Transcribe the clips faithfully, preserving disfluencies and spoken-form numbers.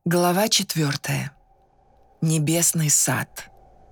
Глава четвертая. Небесный сад.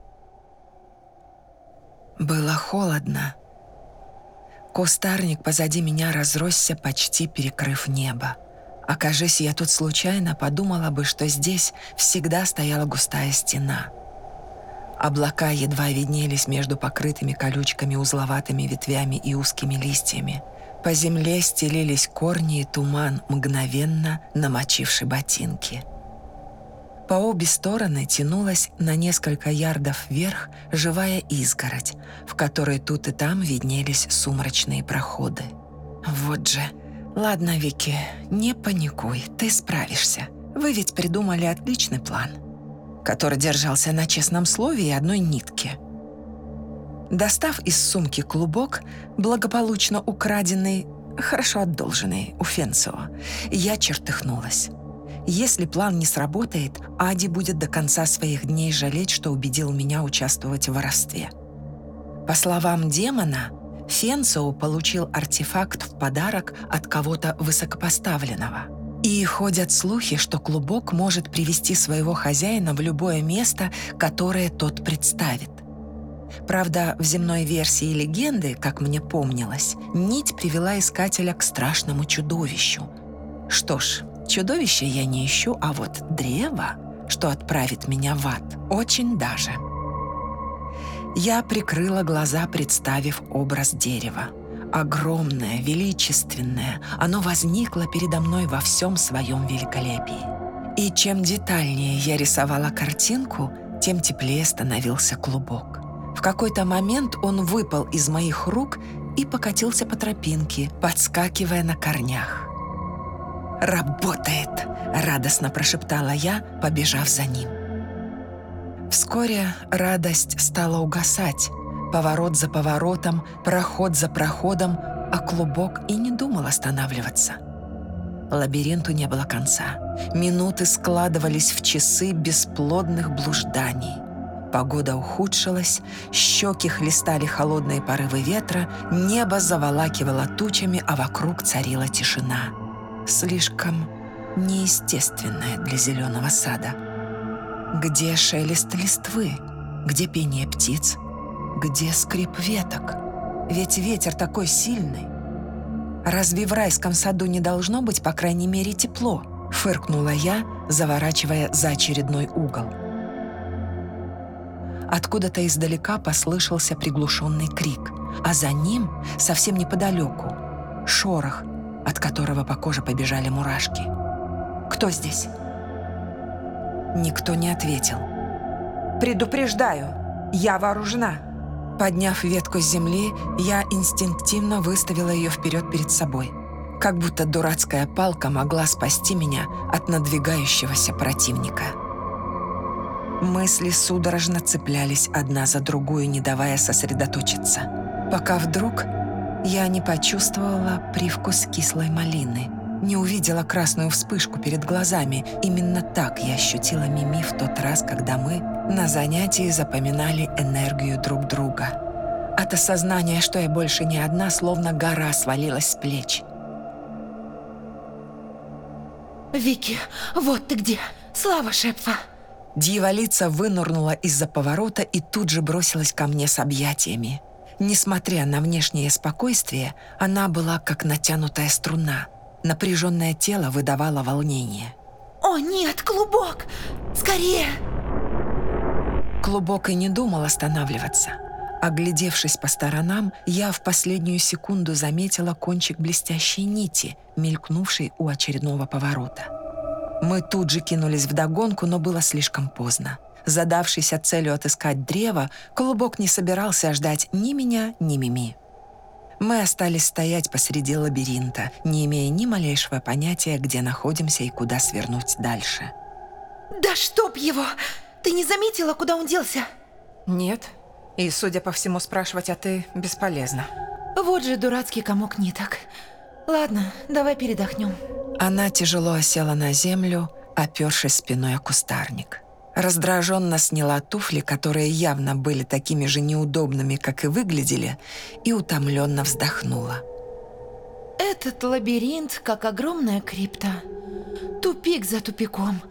Было холодно. Кустарник позади меня разросся, почти перекрыв небо. Окажись я тут случайно, подумала бы, что здесь всегда стояла густая стена. Облака едва виднелись между покрытыми колючками, узловатыми ветвями и узкими листьями. По земле стелились корни и туман, мгновенно намочивший ботинки. По обе стороны тянулась на несколько ярдов вверх живая изгородь, в которой тут и там виднелись сумрачные проходы. Вот же. Ладно, Вики, не паникуй, ты справишься. Вы ведь придумали отличный план, который держался на честном слове и одной нитке. Достав из сумки клубок, благополучно украденный, хорошо отдолженный у Фенцио, я чертыхнулась. Если план не сработает, Ади будет до конца своих дней жалеть, что убедил меня участвовать в воровстве. По словам демона, Фенцио получил артефакт в подарок от кого-то высокопоставленного. И ходят слухи, что клубок может привести своего хозяина в любое место, которое тот представит. Правда, в земной версии легенды, как мне помнилось, нить привела искателя к страшному чудовищу. Что ж, чудовище я не ищу, а вот древо, что отправит меня в ад, очень даже. Я прикрыла глаза, представив образ дерева. Огромное, величественное, оно возникло передо мной во всем своем великолепии. И чем детальнее я рисовала картинку, тем теплее становился клубок. В какой-то момент он выпал из моих рук и покатился по тропинке, подскакивая на корнях. «Работает!» – радостно прошептала я, побежав за ним. Вскоре радость стала угасать. Поворот за поворотом, проход за проходом, а клубок и не думал останавливаться. Лабиринту не было конца. Минуты складывались в часы бесплодных блужданий. Погода ухудшилась, щеки хлестали холодные порывы ветра, небо заволакивало тучами, а вокруг царила тишина. Слишком неестественная для зеленого сада. Где шелест листвы? Где пение птиц? Где скрип веток? Ведь ветер такой сильный. Разве в райском саду не должно быть, по крайней мере, тепло? Фыркнула я, заворачивая за очередной угол. Откуда-то издалека послышался приглушенный крик, а за ним, совсем неподалеку, шорох, от которого по коже побежали мурашки. «Кто здесь?» Никто не ответил. «Предупреждаю, я вооружена!» Подняв ветку с земли, я инстинктивно выставила ее вперед перед собой, как будто дурацкая палка могла спасти меня от надвигающегося противника. Мысли судорожно цеплялись одна за другую, не давая сосредоточиться, пока вдруг я не почувствовала привкус кислой малины, не увидела красную вспышку перед глазами. Именно так я ощутила Мими в тот раз, когда мы на занятии запоминали энергию друг друга. От осознания, что я больше не одна, словно гора свалилась с плеч. «Вики, вот ты где! Слава Шепфа!» Дьяволица вынырнула из-за поворота и тут же бросилась ко мне с объятиями. Несмотря на внешнее спокойствие, она была как натянутая струна. Напряженное тело выдавало волнение. «О нет, клубок! Скорее!» Клубок и не думал останавливаться. Оглядевшись по сторонам, я в последнюю секунду заметила кончик блестящей нити, мелькнувшей у очередного поворота. Мы тут же кинулись вдогонку, но было слишком поздно. Задавшийся целью отыскать древо, клубок не собирался ждать ни меня, ни Мими. Мы остались стоять посреди лабиринта, не имея ни малейшего понятия, где находимся и куда свернуть дальше. «Да чтоб его! Ты не заметила, куда он делся?» «Нет. И, судя по всему, спрашивать, а ты бесполезно». «Вот же дурацкий комок ниток. Ладно, давай передохнем». Она тяжело осела на землю, опершись спиной о кустарник. Раздраженно сняла туфли, которые явно были такими же неудобными, как и выглядели, и утомленно вздохнула. Этот лабиринт, как огромная крипта. Тупик за тупиком.